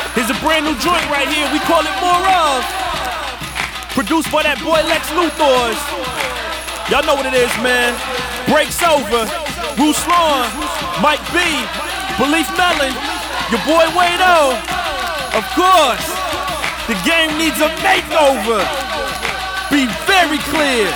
Here's a brand new joint right here, we call it More Of. Produced by that boy Lex Luthor. Y'all know what it is, man. Breaks Over, Bruce Lawn, Mike B, Belief Melon, your boy Wado. Of course, the game needs a makeover. Be very clear.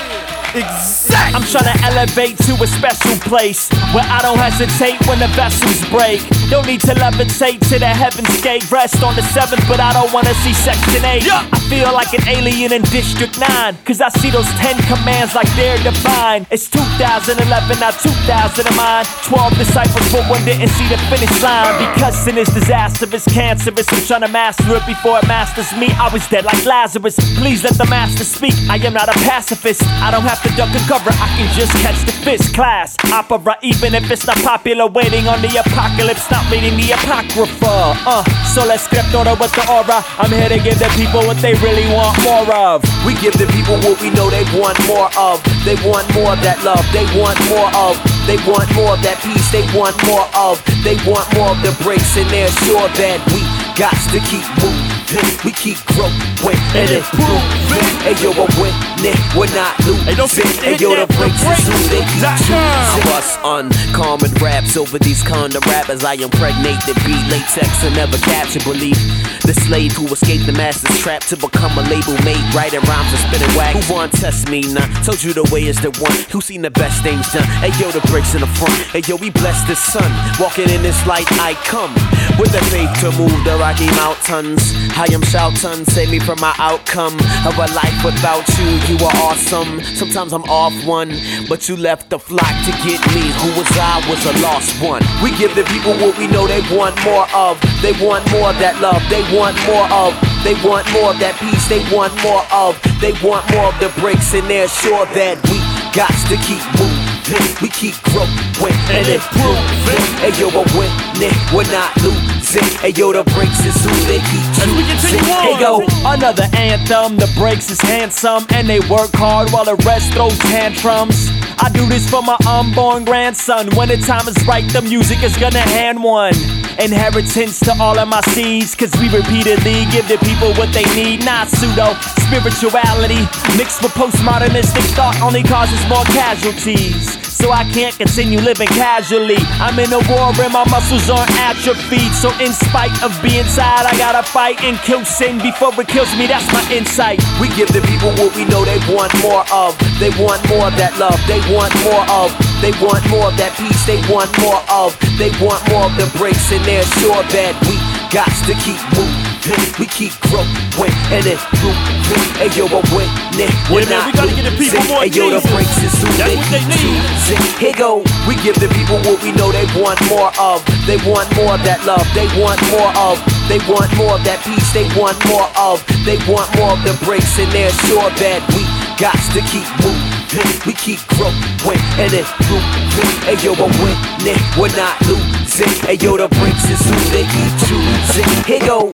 Exact. I'm trying to elevate to a special place where I don't hesitate when the vessels break. Don't need to levitate to the heavens gate. Rest on the 7th, but I don't wanna see Section 8. Yeah. I feel like an alien in District 9, cause I see those 10 commands like they're divine. It's 2011, not 2000 of mine. 12 disciples, but one didn't see the finish line. Because sin is disastrous, cancerous. I'm trying to master it before it masters me. I was dead like Lazarus. Please let the master speak. I am not a pacifist. I don't have to duck and cover, I can just catch the fist. Class, opera, even if it's not popular. Waiting on the apocalypse, not reading the apocrypha. So let's script order with the aura. I'm here to give the people what they really want more of. We give the people what we know they want more of. They want more of that love, they want more of. They want more of that peace, they want more of. They want more of the breaks, and they're sure that we got to keep moving. We keep growing and improving. Hey yo, we're winning, we're not losing. Hey yo, the breaks is who they keep choosing. Bust uncommon raps over these condom rappers. I impregnate the beat, latex and never capture belief. The slave who escaped the master's trap to become a label mate, writing rhymes and spinning wax. Who want test me now? Told you the way is the one who seen the best things done. Hey yo, the breaks in the front. Hey yo, we bless the sun. Walking in this light, I come with the faith to move the Rocky Mountains. I am shouting, save me from my outcome of a life without you. You are awesome. Sometimes I'm off one, but you left the flock to get me. Who was I? Was a lost one. We give the people what we know they want more of. They want more of that love. They want more of. They want more of that peace. They want more of. They want more of the breaks, and they're sure that we got to keep moving. We keep growing and improving. Hey yo, we're winning, we're not losing. Hey yo, the breaks is who they keep choosing. Hey yo, another anthem. The breaks is handsome, and they work hard while the rest throw tantrums. I do this for my unborn grandson. When the time is right, the music is gonna hand one. Inheritance to all of my seeds, cause we repeatedly give the people what they need. Not pseudo spirituality mixed with postmodernistic thought only causes more casualties. So I can't continue living casually. I'm in a war and my muscles aren't atrophied. So in spite of being tired, I gotta fight and kill sin before it kills me. That's my insight. We give the people what we know they want more of. They want more of that love. They want more of. They want more of that peace. They want more of. They want more of the breaks, and they're sure that we got to keep moving. We keep growing and improving. Hey yo, we're winning, we're not we gotta get the people more Hey yo, the breaks is who they keep choosing. Here go, we give the people what we know they want more of. They want more of that love. They want more of. They want more of that peace. They want more of. They want more of the breaks, and they're sure that we got to keep moving. We keep growing and improving. Hey yo, we're winning, we're not losing. Hey yo, the breaks is who they keep choosing. Here go.